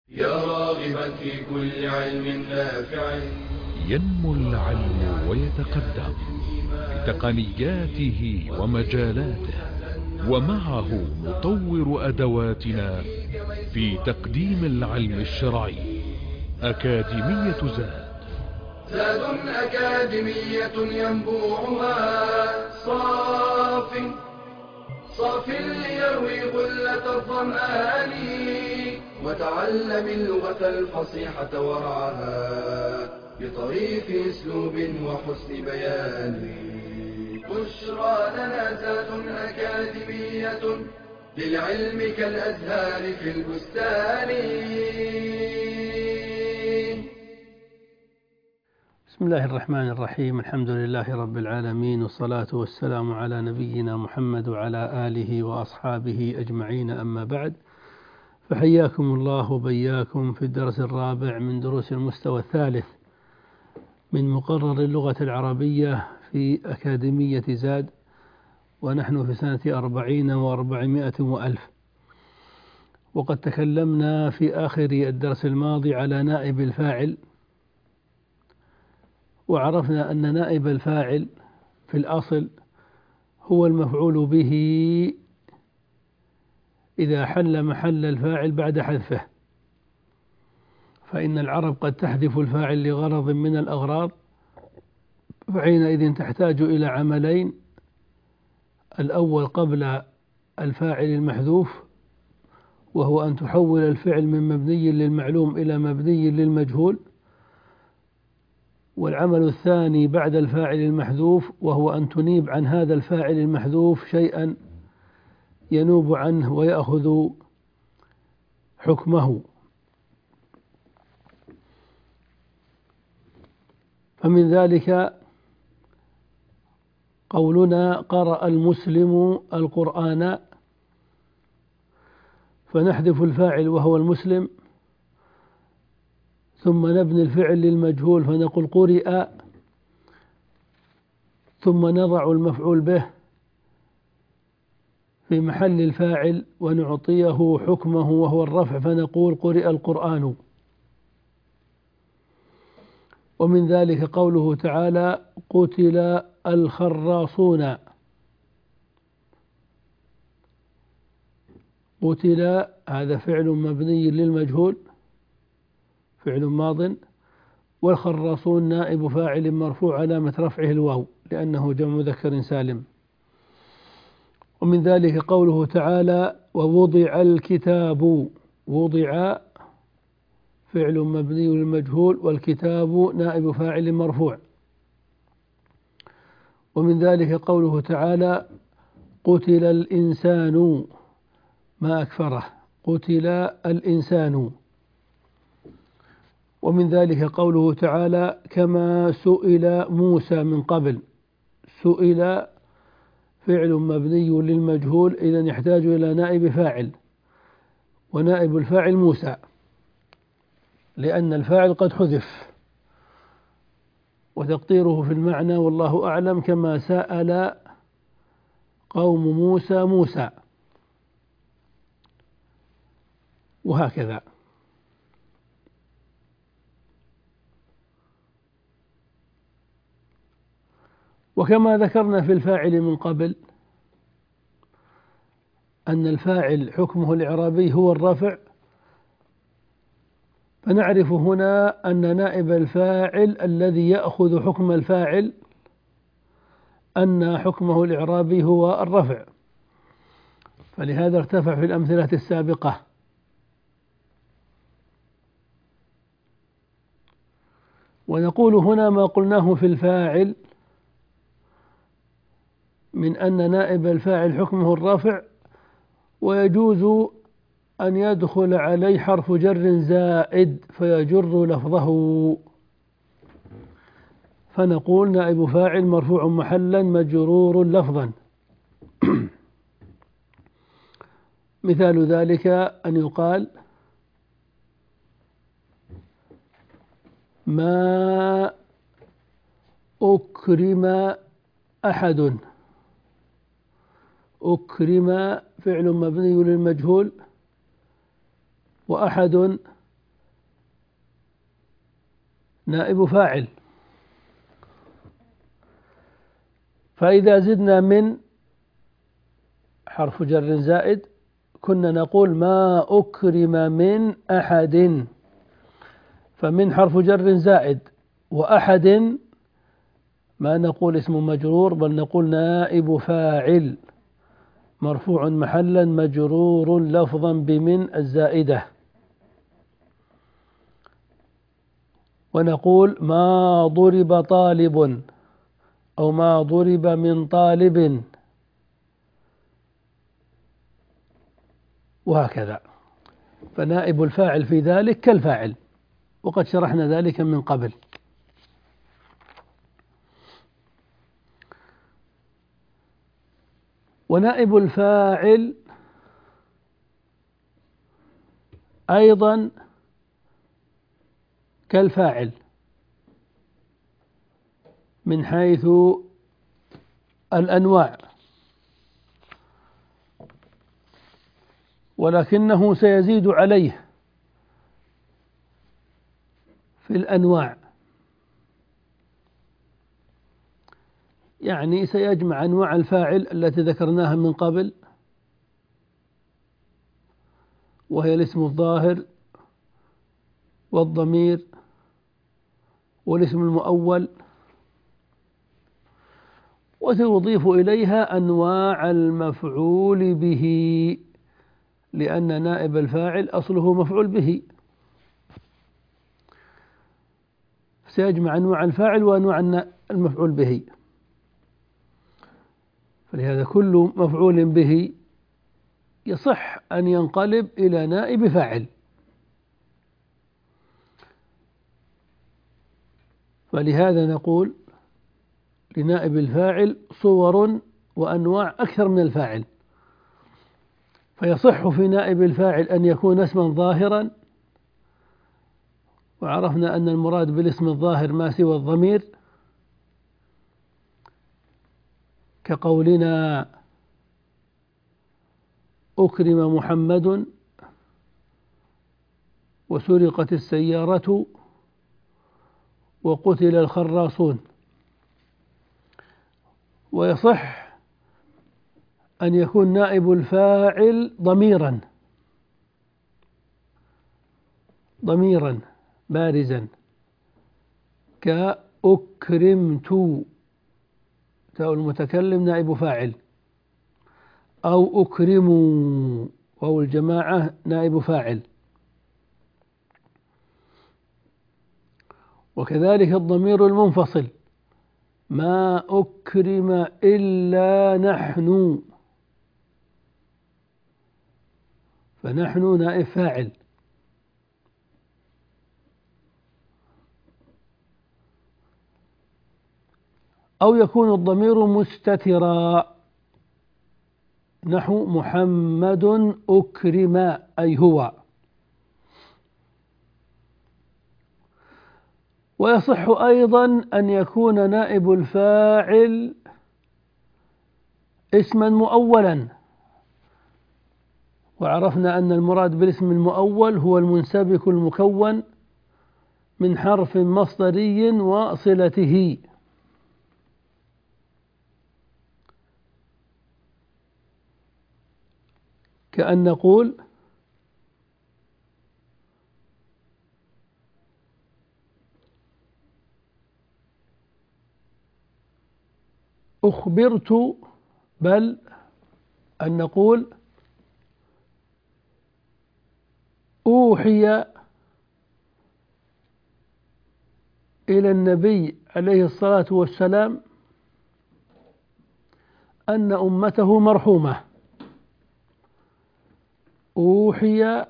يا راغبا في كل علم نافع. ينمو العلم ويتقدم بتقنياته ومجالاته، ومعه نطور أدواتنا في تقديم العلم الشرعي. أكاديمية زاد أكاديمية ينبوعها صاف ليروي غلة الظمآن، وتعلم اللغة الفصيحة ورعاها بطريف اسلوب وحسن بيان. بشرى لنا زاد أكاديمية للعلم كالأزهار في البستان. بسم الله الرحمن الرحيم. الحمد لله رب العالمين، والصلاة والسلام على نبينا محمد وعلى آله وأصحابه أجمعين، أما بعد، فحياكم الله وبياكم في الدرس الرابع من دروس المستوى الثالث من مقرر اللغة العربية في أكاديمية زاد، ونحن في سنة 40 و400 وألف. وقد تكلمنا في آخر الدرس الماضي على نائب الفاعل، وعرفنا أن نائب الفاعل في الأصل هو المفعول به إذا حل محل الفاعل بعد حذفه، فإن العرب قد تحذف الفاعل لغرض من الأغراض، فحينئذ تحتاج إلى عملين: الأول قبل الفاعل المحذوف، وهو أن تحول الفعل من مبني للمعلوم إلى مبني للمجهول، والعمل الثاني بعد الفاعل المحذوف، وهو أن تنيب عن هذا الفاعل المحذوف شيئا ينوب عنه ويأخذ حكمه. فمن ذلك قولنا قرأ المسلم القرآن، فنحذف الفاعل وهو المسلم، ثم نبني الفعل للمجهول فنقول قرئ، ثم نضع المفعول به في محل الفاعل ونعطيه حكمه وهو الرفع فنقول قرئ القرآن. ومن ذلك قوله تعالى قتل الخراصون. قتل هذا فعل مبني للمجهول، فعل ماض، والخراصون نائب فاعل مرفوع علامة رفعه الواو لأنه جمع مذكر سالم. ومن ذلك قوله تعالى ووضع الكتاب. وضع فعل مبني للمجهول، والكتاب نائب فاعل مرفوع. ومن ذلك قوله تعالى قتل الإنسان، ما أكفره، قتل الإنسان. ومن ذلك قوله تعالى كما سئل موسى من قبل. سئل فعل مبني للمجهول، إذا يحتاج إلى نائب فاعل، ونائب الفاعل موسى لأن الفاعل قد حذف، وتقديره في المعنى والله أعلم كما سأل قوم موسى موسى، وهكذا. وكما ذكرنا في الفاعل من قبل أن الفاعل حكمه الإعرابي هو الرفع، فنعرف هنا أن نائب الفاعل الذي يأخذ حكم الفاعل أن حكمه الإعرابي هو الرفع، فلهذا ارتفع في الأمثلة السابقة. ونقول هنا ما قلناه في الفاعل من أن نائب الفاعل حكمه الرفع، ويجوز أن يدخل عليه حرف جر زائد فيجر لفظه، فنقول نائب فاعل مرفوع محلا مجرور لفظا. مثال ذلك أن يقال ما أكرم أحد. أكرم فعل مبني للمجهول، وأحد نائب فاعل. فإذا زدنا من حرف جر زائد كنا نقول ما أكرم من أحد، فمن حرف جر زائد، وأحد ما نقول اسم مجرور بل نقول نائب فاعل مرفوع محلا مجرور لفظا بمن الزائدة. ونقول ما ضرب طالب أو ما ضرب من طالب، وهكذا. فنائب الفاعل في ذلك كالفاعل، وقد شرحنا ذلك من قبل. ونائب الفاعل أيضا كالفاعل من حيث الأنواع، ولكنه سيزيد عليه في الأنواع، يعني سيجمع أنواع الفاعل التي ذكرناها من قبل، وهي الاسم الظاهر والضمير والاسم المؤول، وسيضيف إليها أنواع المفعول به، لأن نائب الفاعل أصله مفعول به، سيجمع أنواع الفاعل وأنواع المفعول به. فلهذا كل مفعول به يصح أن ينقلب إلى نائب فاعل. فلهذا نقول لنائب الفاعل صور وأنواع أكثر من الفاعل، فيصح في نائب الفاعل أن يكون اسما ظاهرا، وعرفنا أن المراد بالاسم الظاهر ما سوى الضمير، كقولنا أكرم محمد وسرقت السيارة وقتل الخراصون. ويصح أن يكون نائب الفاعل ضميرا بارزا، كأكرمت، تاء المتكلم نائب فاعل، أو أكرموا واو الجماعة نائب فاعل. وكذلك الضمير المنفصل ما أكرم إلا نحن، فنحن نائب فاعل. أو يكون الضمير مستترا نحو محمد أكرم أي هو. ويصح أيضا أن يكون نائب الفاعل اسما مؤولا، وعرفنا أن المراد بالاسم المؤول هو المنسبك المكون من حرف مصدري وصلته، كأن نقول أخبرت، بل أن نقول أوحي إلى النبي عليه الصلاة والسلام أن أمته مرحومة. أوحي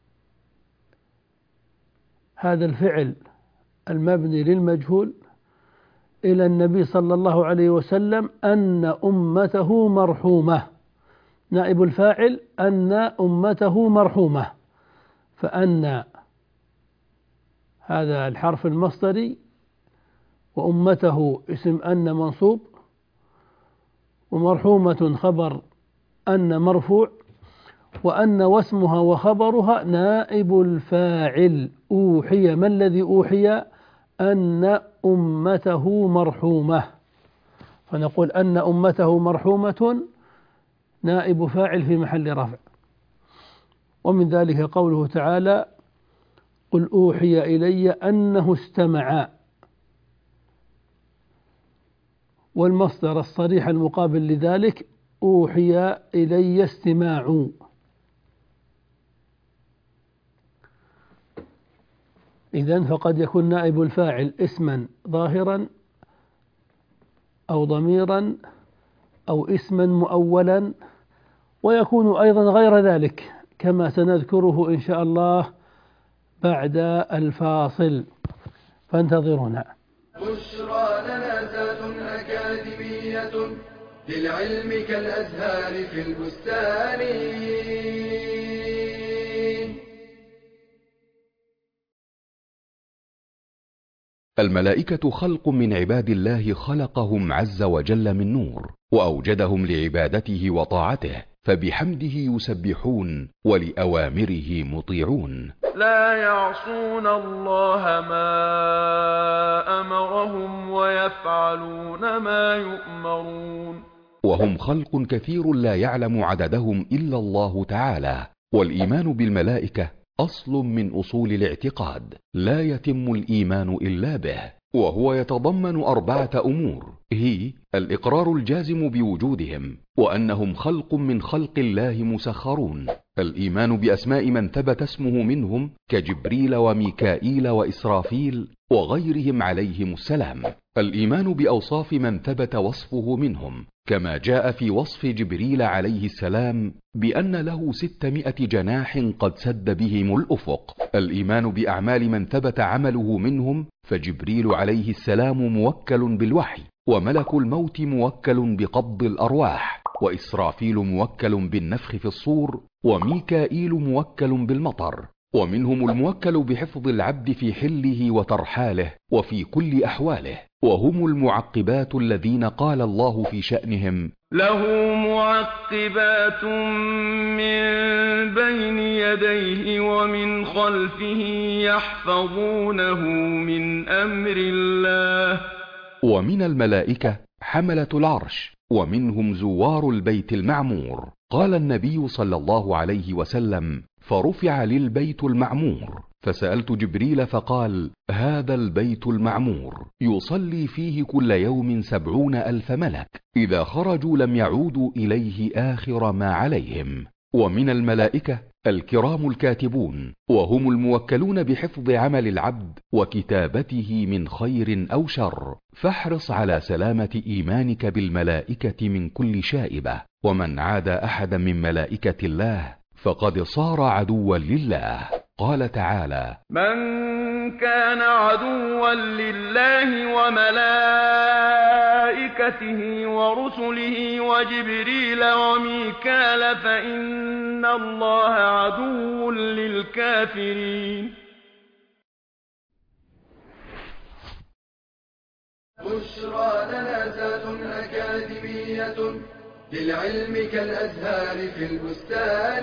هذا الفعل المبني للمجهول إلى النبي صلى الله عليه وسلم أن أمته مرحومة، نائب الفاعل أن أمته مرحومة، فأن هذا الحرف المصدري، وأمته اسم أن منصوب، ومرحومة خبر أن مرفوع، وأن واسمها وخبرها نائب الفاعل. أوحي، ما الذي أوحي؟ أن أمته مرحومة، فنقول أن أمته مرحومة نائب فاعل في محل رفع. ومن ذلك قوله تعالى: قل أوحي إلي أنه استمع، والمصدر الصريح المقابل لذلك أوحي إلي استماع. إذن فقد يكون نائب الفاعل اسما ظاهرا أو ضميرا أو اسما مؤولا، ويكون أيضا غير ذلك كما سنذكره إن شاء الله بعد الفاصل، فانتظرونا. بشرى لنا ذات أكاديمية للعلم كالأزهار في البستان. الملائكة خلق من عباد الله خلقهم عز وجل من نور، وأوجدهم لعبادته وطاعته، فبحمده يسبحون ولأوامره مطيعون. لا يعصون الله ما أمرهم ويفعلون ما يؤمرون. وهم خلق كثير لا يعلم عددهم إلا الله تعالى. والإيمان بالملائكة أصل من أصول الاعتقاد، لا يتم الإيمان إلا به، وهو يتضمن 4 أمور، هي الإقرار الجازم بوجودهم، وأنهم خلق من خلق الله مسخرون، الإيمان بأسماء من ثبت اسمه منهم كجبريل وميكائيل وإسرافيل وغيرهم عليهم السلام، الإيمان بأوصاف من ثبت وصفه منهم كما جاء في وصف جبريل عليه السلام بأن له 600 جناح قد سد بهم الأفق، الإيمان بأعمال من ثبت عمله منهم، فجبريل عليه السلام موكل بالوحي، وملك الموت موكل بقبض الأرواح، وإسرافيل موكل بالنفخ في الصور، وميكائيل موكل بالمطر، ومنهم الموكل بحفظ العبد في حله وترحاله وفي كل أحواله، وهم المعقبات الذين قال الله في شأنهم: له معقبات من بين يديه ومن خلفه يحفظونه من أمر الله. ومن الملائكة حملة العرش، ومنهم زوار البيت المعمور. قال النبي صلى الله عليه وسلم: فرفع للبيت المعمور، فسألت جبريل فقال: هذا البيت المعمور يصلي فيه كل يوم 70,000 ملك، إذا خرجوا لم يعودوا إليه آخر ما عليهم. ومن الملائكة الكرام الكاتبون، وهم الموكلون بحفظ عمل العبد وكتابته من خير أو شر، فاحرص على سلامة إيمانك بالملائكة من كل شائبة، ومن عاد أحدا من ملائكة الله فقد صار عدوا لله. قال تعالى: من كان عدوا لله وملائكته ورسله وجبريل وميكال فإن الله عدو للكافرين. بشرى لنا ذات أكاديمية للعلم كالأزهار في البستان.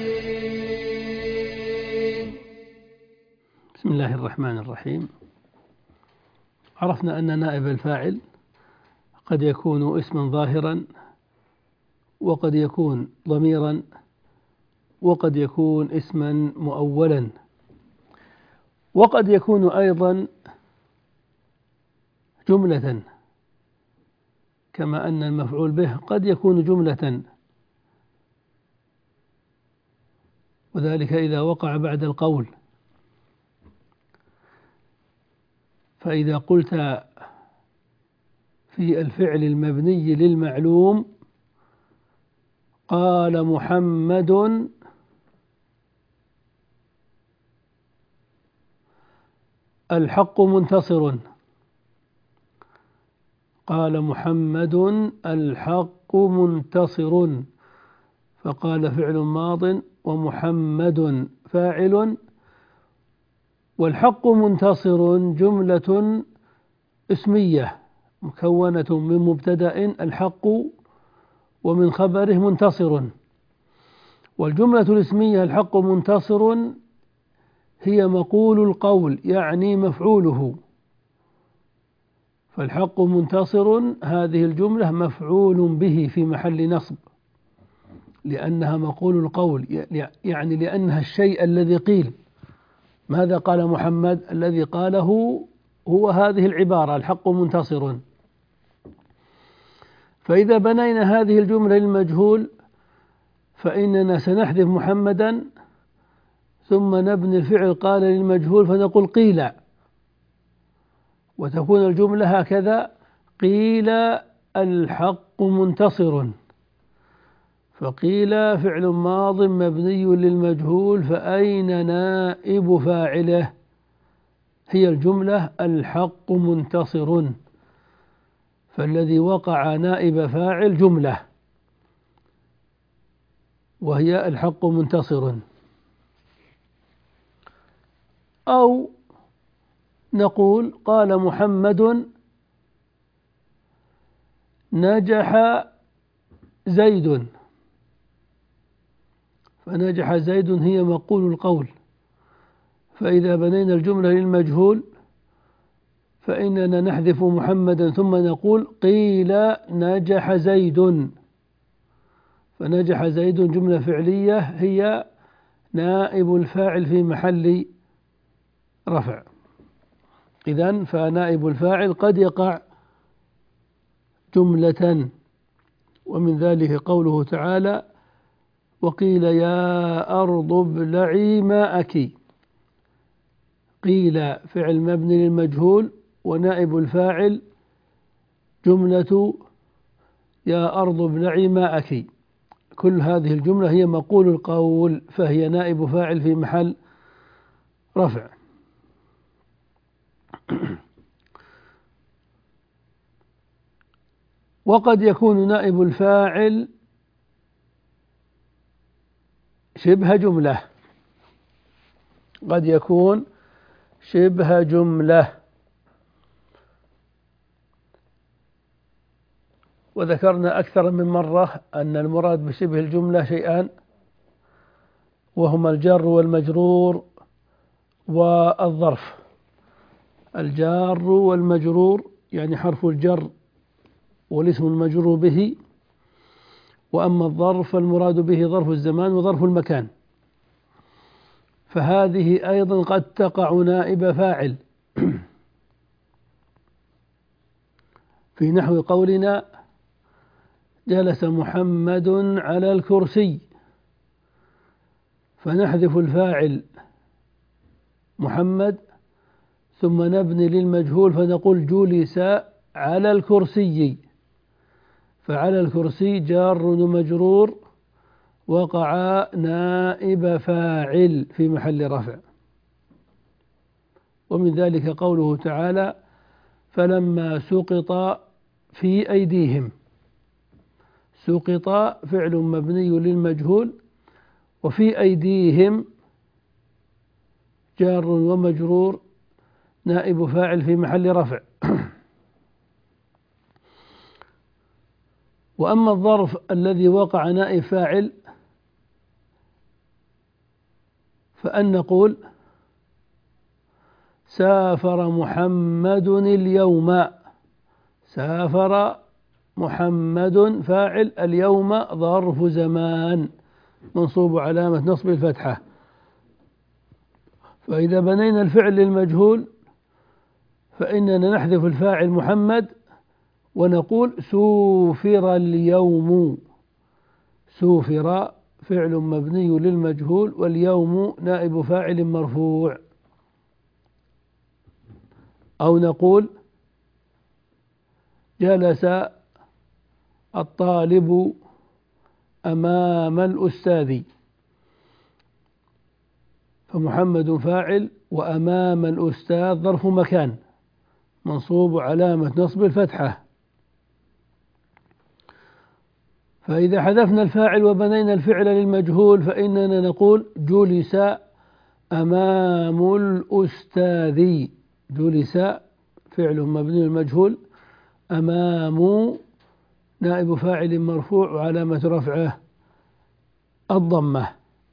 بسم الله الرحمن الرحيم. عرفنا أن نائب الفاعل قد يكون اسما ظاهرا، وقد يكون ضميرا، وقد يكون اسما مؤولا، وقد يكون أيضا جملة، كما أن المفعول به قد يكون جملة، وذلك إذا وقع بعد القول. فإذا قلت في الفعل المبني للمعلوم: قال محمد الحق منتصر، قال محمد الحق منتصر، فقال فعل ماض ومحمد فاعل، والحق منتصر جملة اسمية مكونة من مبتدأ الحق ومن خبره منتصر. والجملة الاسمية الحق منتصر هي مقول القول، يعني مفعوله، فالحق منتصر هذه الجملة مفعول به في محل نصب، لأنها مقول القول، يعني لأنها الشيء الذي قيل. ماذا قال محمد؟ الذي قاله هو هذه العبارة: الحق منتصر. فإذا بنينا هذه الجملة للمجهول فإننا سنحذف محمدا ثم نبني الفعل قال للمجهول فنقول قيل، وتكون الجملة هكذا: قيل الحق منتصر. فقيل فعل ماض مبني للمجهول، فأين نائب فاعله؟ هي الجملة الحق منتصر، فالذي وقع نائب فاعل جملة وهي الحق منتصر. أو نقول قال محمد نجح زيد، فنجح زيد هي مقول القول. فإذا بنينا الجملة للمجهول فإننا نحذف محمدا ثم نقول قيل نجح زيد، فنجح زيد جملة فعلية هي نائب الفاعل في محل رفع. إذن فنائب الفاعل قد يقع جملة، ومن ذلك قوله تعالى: وقيل يا أرض ابلعي ماءك. قيل فعل مبني للمجهول ونائب الفاعل جملة يا أرض ابلعي ماءك. كل هذه الجملة هي مقول القول، فهي نائب فاعل في محل رفع. وقد يكون نائب الفاعل شبه جملة، قد يكون شبه جملة. وذكرنا أكثر من مرة أن المراد بشبه الجملة شيئان، وهما الجار والمجرور والظرف. الجار والمجرور يعني حرف الجر والاسم المجرور به، وأما الظرف فالمراد به ظرف الزمان وظرف المكان. فهذه أيضا قد تقع نائب فاعل في نحو قولنا جلس محمد على الكرسي، فنحذف الفاعل محمد ثم نبني للمجهول فنقول جلس على الكرسي، فعلى الكرسي جار ومجرور وقع نائب فاعل في محل رفع. ومن ذلك قوله تعالى: فلما سقط في أيديهم. سقط فعل مبني للمجهول، وفي أيديهم جار ومجرور نائب فاعل في محل رفع. وأما الظرف الذي وقع نائب فاعل فأن نقول سافر محمد اليوم. سافر محمد فاعل، اليوم ظرف زمان منصوب علامة نصب الفتحة. فإذا بنينا الفعل للمجهول فإننا نحذف الفاعل محمد ونقول سوفر اليوم. سوفر فعل مبني للمجهول واليوم نائب فاعل مرفوع. أو نقول جلس الطالب أمام الأستاذ، فمحمد فاعل وأمام الأستاذ ظرف مكان منصوب علامة نصب الفتحة. فإذا حذفنا الفاعل وبنينا الفعل للمجهول فإننا نقول جلس أمام الأستاذ. جلس فعل مبني للمجهول، أمام نائب فاعل مرفوع وعلامة رفعه الضمة.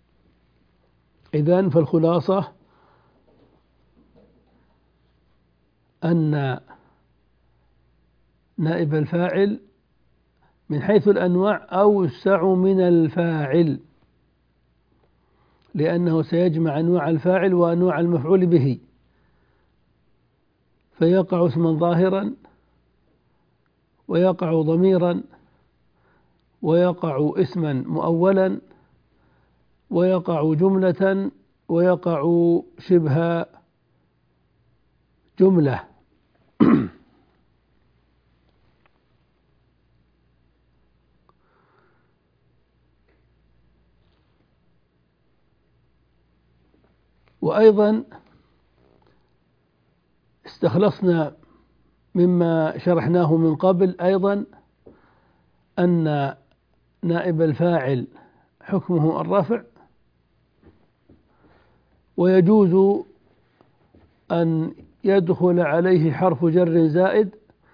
إذن فالخلاصة أن نائب الفاعل من حيث الأنواع أوسع من الفاعل، لأنه سيجمع أنواع الفاعل وأنواع المفعول به، فيقع اسما ظاهرا ويقع ضميرا ويقع اسما مؤولا ويقع جملة ويقع شبه جملة. وأيضا استخلصنا مما شرحناه من قبل أيضا أن نائب الفاعل حكمه الرفع، ويجوز أن يدخل عليه حرف جر زائد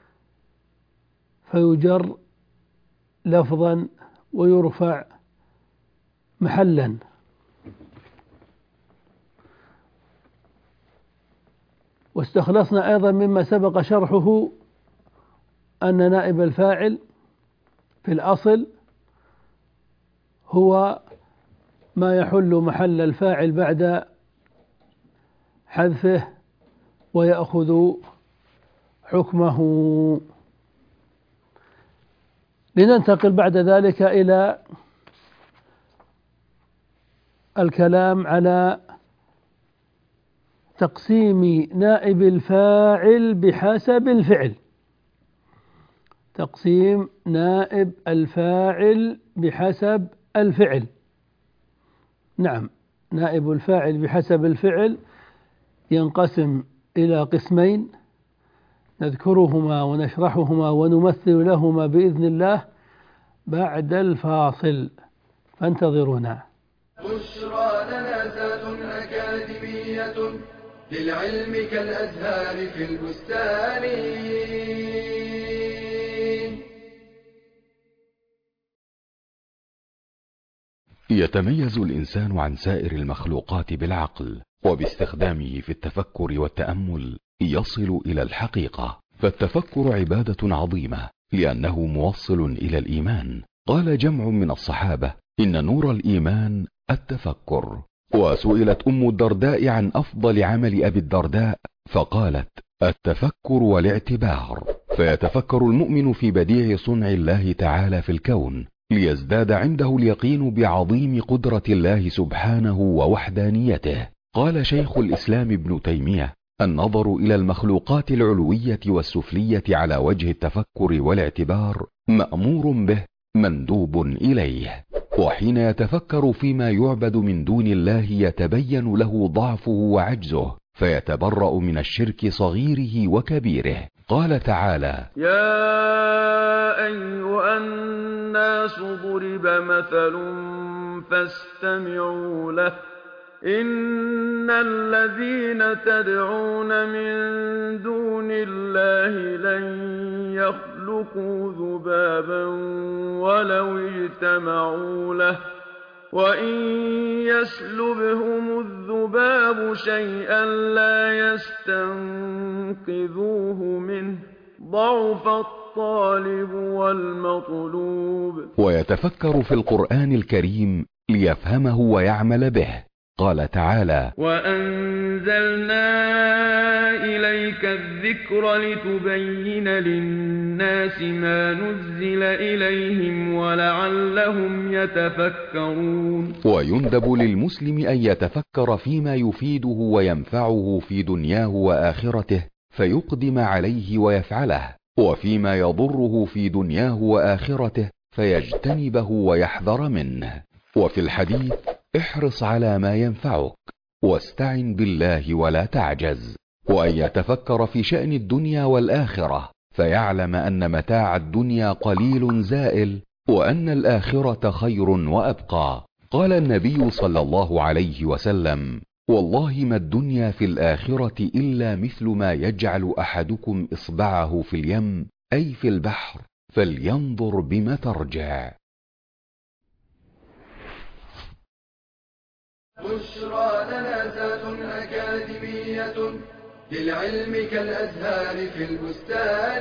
فيجر لفظا ويرفع محلا. واستخلصنا أيضا مما سبق شرحه أن نائب الفاعل في الأصل هو ما يحل محل الفاعل بعد حذفه ويأخذ حكمه. لننتقل بعد ذلك إلى الكلام على تقسيم نائب الفاعل بحسب الفعل. تقسيم نائب الفاعل بحسب الفعل. نعم، نائب الفاعل بحسب الفعل ينقسم إلى قسمين نذكرهما ونشرحهما ونمثل لهما بإذن الله بعد الفاصل، فانتظرونا. بشرى لنا ذات أكاديمية للعلم كالأزهار في البستان. يتميز الإنسان عن سائر المخلوقات بالعقل، وباستخدامه في التفكر والتأمل يصل إلى الحقيقة. فالتفكر عبادة عظيمة لأنه موصل إلى الإيمان. قال جمع من الصحابة: إن نور الإيمان التفكر. وسئلت أم الدرداء عن أفضل عمل أبي الدرداء فقالت: التفكر والاعتبار. فيتفكر المؤمن في بديع صنع الله تعالى في الكون ليزداد عنده اليقين بعظيم قدرة الله سبحانه ووحدانيته. قال شيخ الإسلام ابن تيمية: النظر إلى المخلوقات العلوية والسفلية على وجه التفكر والاعتبار مأمور به مندوب إليه. وحين يتفكر فيما يعبد من دون الله يتبين له ضعفه وعجزه، فيتبرأ من الشرك صغيره وكبيره. قال تعالى: يا أيها الناس ضرب مثل فاستمعوا له إن الذين تدعون من دون الله لن يخلقوا ذبابا ولو اجتمعوا له وإن يسلبهم الذباب شيئا لا يستنقذوه منه ضعف الطالب والمطلوب. ويتفكر في القرآن الكريم ليفهمه ويعمل به. قال تعالى: وأنزلنا إليك الذكر لتبين للناس ما نزل إليهم ولعلهم يتفكرون. ويندب للمسلم أن يتفكر فيما يفيده وينفعه في دنياه وآخرته فيقدم عليه ويفعله، وفيما يضره في دنياه وآخرته فيجتنبه ويحذر منه. وفي الحديث: احرص على ما ينفعك واستعن بالله ولا تعجز. وأن يتفكر في شأن الدنيا والآخرة فيعلم أن متاع الدنيا قليل زائل وأن الآخرة خير وأبقى. قال النبي صلى الله عليه وسلم: والله ما الدنيا في الآخرة إلا مثل ما يجعل أحدكم إصبعه في اليم أي في البحر فلينظر بما ترجع. بشرى لنا ذات أكاديمية للعلم كالأزهار في البستان.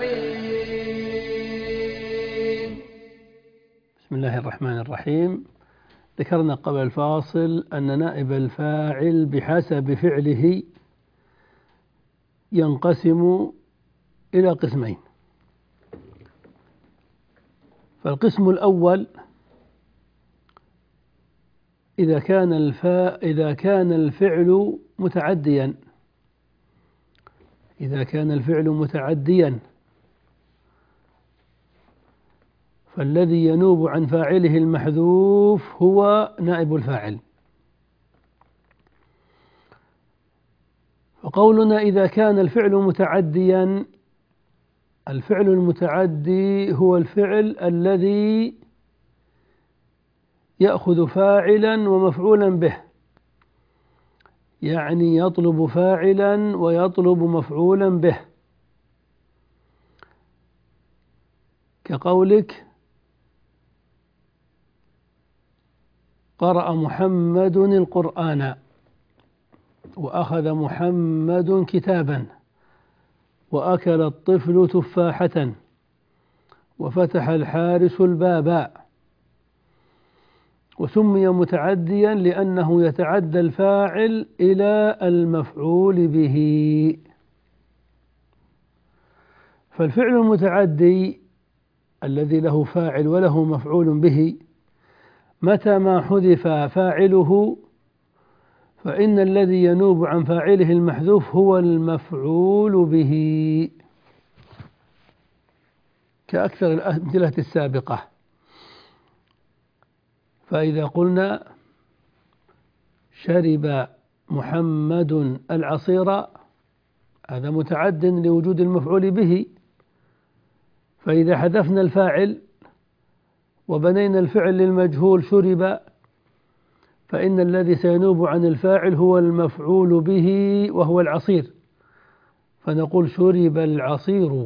بسم الله الرحمن الرحيم. ذكرنا قبل الفاصل أن نائب الفاعل بحسب فعله ينقسم إلى قسمين. فالقسم الأول إذا كان الفعل متعديا، فالذي ينوب عن فاعله المحذوف هو نائب الفاعل. فقولنا إذا كان الفعل متعديا، الفعل المتعدي هو الفعل الذي يأخذ فاعلا ومفعولا به، يعني يطلب فاعلا ويطلب مفعولا به، كقولك قرأ محمد القرآن، وأخذ محمد كتابا، وأكل الطفل تفاحة، وفتح الحارس الباب. وسمي متعديا لأنه يتعدى الفاعل إلى المفعول به. فالفعل المتعدي الذي له فاعل وله مفعول به متى ما حذف فاعله فإن الذي ينوب عن فاعله المحذوف هو المفعول به، كأكثر الأمثلة السابقة. فإذا قلنا شرب محمد العصير، هذا متعد لوجود المفعول به، فإذا حذفنا الفاعل وبنينا الفعل للمجهول شرب، فإن الذي سينوب عن الفاعل هو المفعول به وهو العصير، فنقول شرب العصير.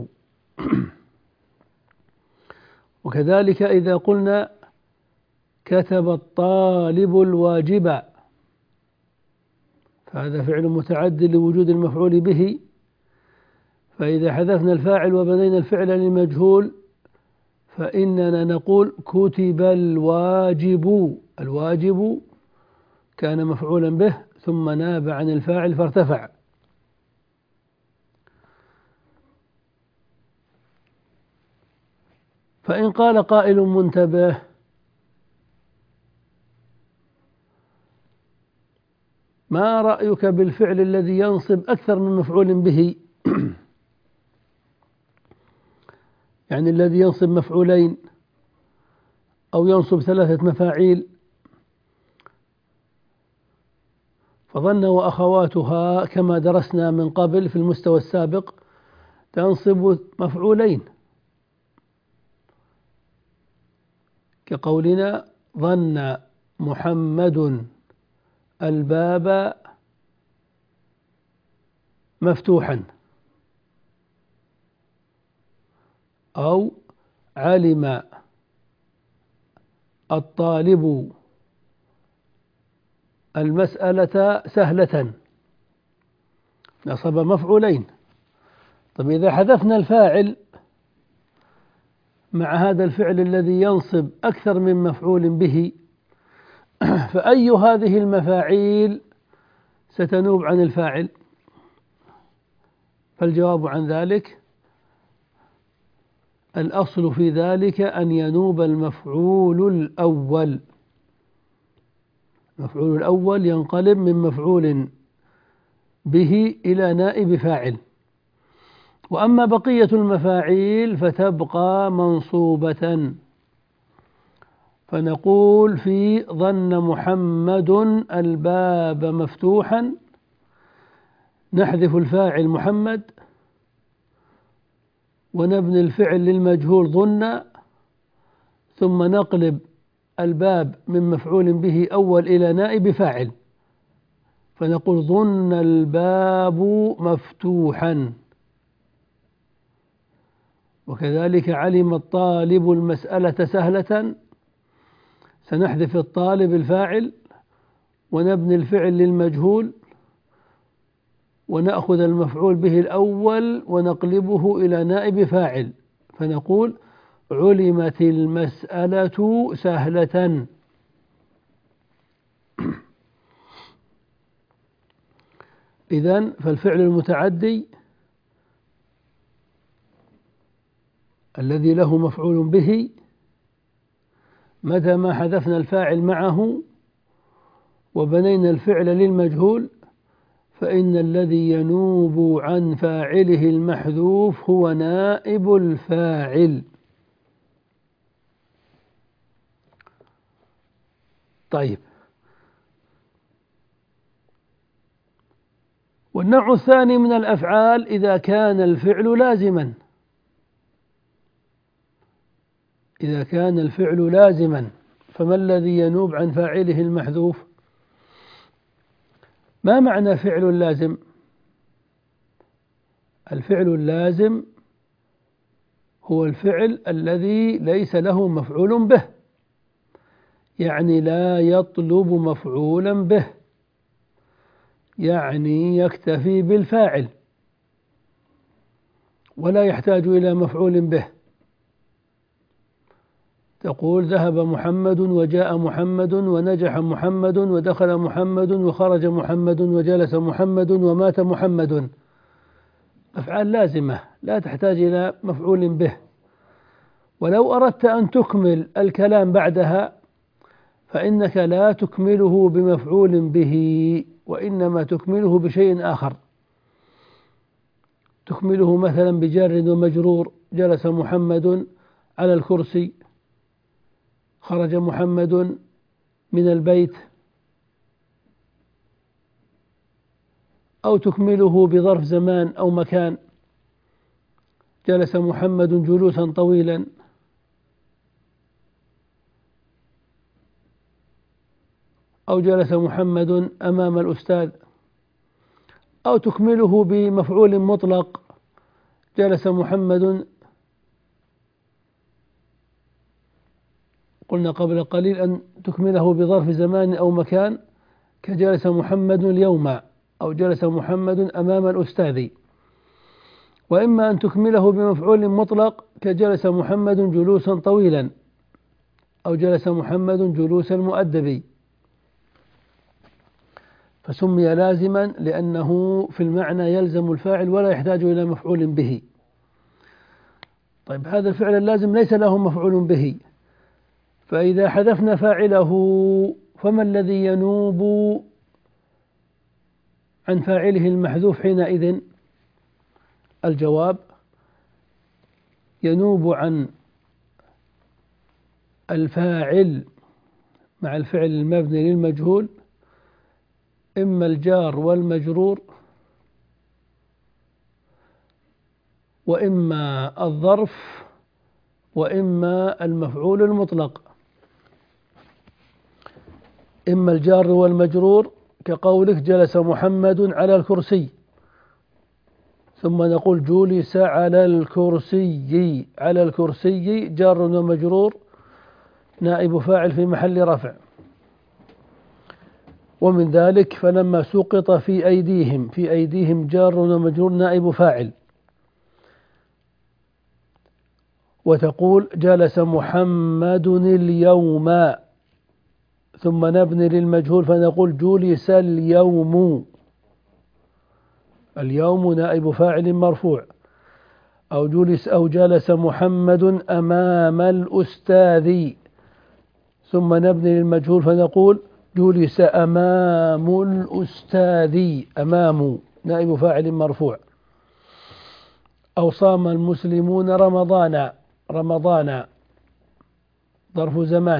وكذلك إذا قلنا كتب الطالب الواجب، فهذا فعل متعد لوجود المفعول به، فإذا حذفنا الفاعل وبنينا الفعل للمجهول فإننا نقول كتب الواجب. الواجب كان مفعولا به ثم ناب عن الفاعل فارتفع. فإن قال قائل منتبه: ما رأيك بالفعل الذي ينصب أكثر من مفعول به؟ يعني الذي ينصب مفعولين أو ينصب 3 مفاعيل. فظن وأخواتها كما درسنا من قبل في المستوى السابق تنصب مفعولين، كقولنا ظن محمد الباب مفتوحا، أو علم الطالب المسألة سهلة، نصب مفعولين. طيب إذا حذفنا الفاعل مع هذا الفعل الذي ينصب أكثر من مفعول به، فأي هذه المفاعيل ستنوب عن الفاعل؟ فالجواب عن ذلك الأصل في ذلك أن ينوب المفعول الأول. المفعول الأول ينقلب من مفعول به إلى نائب فاعل، وأما بقية المفاعيل فتبقى منصوبة. فنقول في ظن محمد الباب مفتوحا نحذف الفاعل محمد ونبني الفعل للمجهول ظن، ثم نقلب الباب من مفعول به أول إلى نائب فاعل، فنقول ظن الباب مفتوحا. وكذلك علم الطالب المسألة سهلة، سنحذف الطالب الفاعل ونبني الفعل للمجهول ونأخذ المفعول به الأول ونقلبه إلى نائب فاعل، فنقول علمت المسألة سهلة. إذن فالفعل المتعدي الذي له مفعول به متى ما حذفنا الفاعل معه وبنينا الفعل للمجهول فإن الذي ينوب عن فاعله المحذوف هو نائب الفاعل. طيب، والنوع الثاني من الأفعال إذا كان الفعل لازما، إذا كان الفعل لازما فما الذي ينوب عن فاعله المحذوف؟ ما معنى فعل لازم؟ الفعل اللازم هو الفعل الذي ليس له مفعول به، يعني لا يطلب مفعولا به، يعني يكتفي بالفاعل ولا يحتاج إلى مفعول به. تقول ذهب محمد وجاء محمد ونجح محمد ودخل محمد وخرج محمد وجلس محمد ومات محمد، أفعال لازمة لا تحتاج إلى مفعول به. ولو أردت أن تكمل الكلام بعدها فإنك لا تكمله بمفعول به، وإنما تكمله بشيء آخر، تكمله مثلا بجار ومجرور، جلس محمد على الكرسي، خرج محمد من البيت، أو تكمله بظرف زمان أو مكان، جلس محمد جلوسا طويلا، أو جلس محمد أمام الأستاذ، أو تكمله بمفعول مطلق، جلس محمد، قلنا قبل قليل أن تكمله بظرف زمان أو مكان كجلس محمد اليوم، أو جلس محمد أمام الأستاذ. وإما أن تكمله بمفعول مطلق كجلس محمد جلوسا طويلا، أو جلس محمد جلوس المؤدب، فسمي لازما لأنه في المعنى يلزم الفاعل ولا يحتاج إلى مفعول به. طيب، هذا الفعل اللازم ليس له مفعول به، فإذا حذفنا فاعله فما الذي ينوب عن فاعله المحذوف حينئذ؟ الجواب: ينوب عن الفاعل مع الفعل المبني للمجهول إما الجار والمجرور، وإما الظرف، وإما المفعول المطلق. إما الجار والمجرور كقولك جلس محمد على الكرسي، ثم نقول جلس على الكرسي، على الكرسي جار ومجرور نائب فاعل في محل رفع. ومن ذلك فلما سقط في أيديهم، في أيديهم جار ومجرور نائب فاعل. وتقول جلس محمد اليوم، ثم نبني للمجهول فنقول جلس اليوم، اليوم نائب فاعل مرفوع. أو جلس محمد أمام الأستاذ، ثم نبني للمجهول فنقول جلس أمام الأستاذ، أمام نائب فاعل مرفوع. أو صام المسلمون رمضان، رمضان ظرف زمان،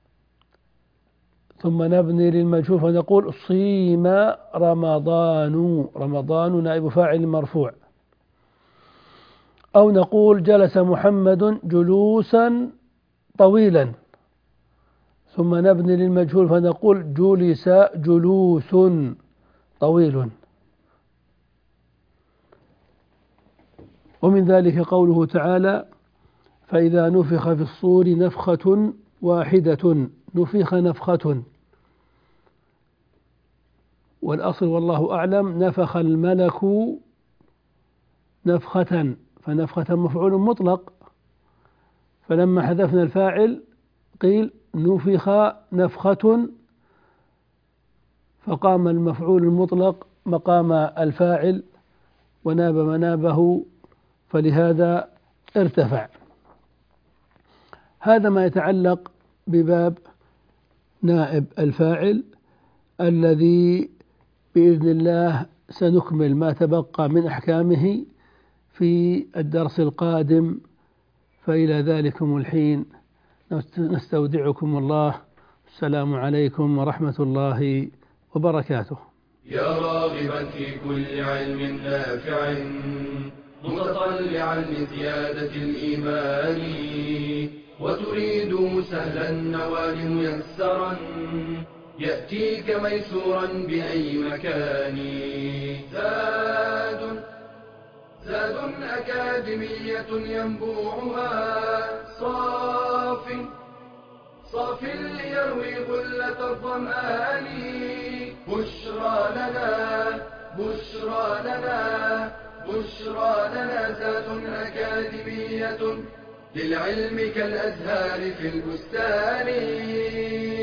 ثم نبني للمجهول فنقول صيم رمضان، رمضان نائب فاعل مرفوع. أو نقول جلس محمد جلوسا طويلا، ثم نبني للمجهول فنقول جلس جلوس طويل. ومن ذلك قوله تعالى: فإذا نفخ في الصور نفخة واحدة، نفخ نفخة. والأصل والله أعلم نفخ الملك نفخة، فنفخة مفعول مطلق، فلما حذفنا الفاعل قيل نفخ نفخة، فقام المفعول المطلق مقام الفاعل وناب منابه، فلهذا ارتفع. هذا ما يتعلق بباب نائب الفاعل الذي بإذن الله سنكمل ما تبقى من أحكامه في الدرس القادم، فإلى ذلكم الحين نستودعكم الله. السلام عليكم ورحمة الله وبركاته. يا راغبا في كل علم نافع متطلعا لزيادة الإيمان وتريد سهلا النوال ميسرا يأتيك ميسورا بأي مكان. زاد أكاديمية ينبوعها صاف ليروي غلة الظمآن. بشرى لنا زاد أكاديمية للعلم كالأزهار في البستان.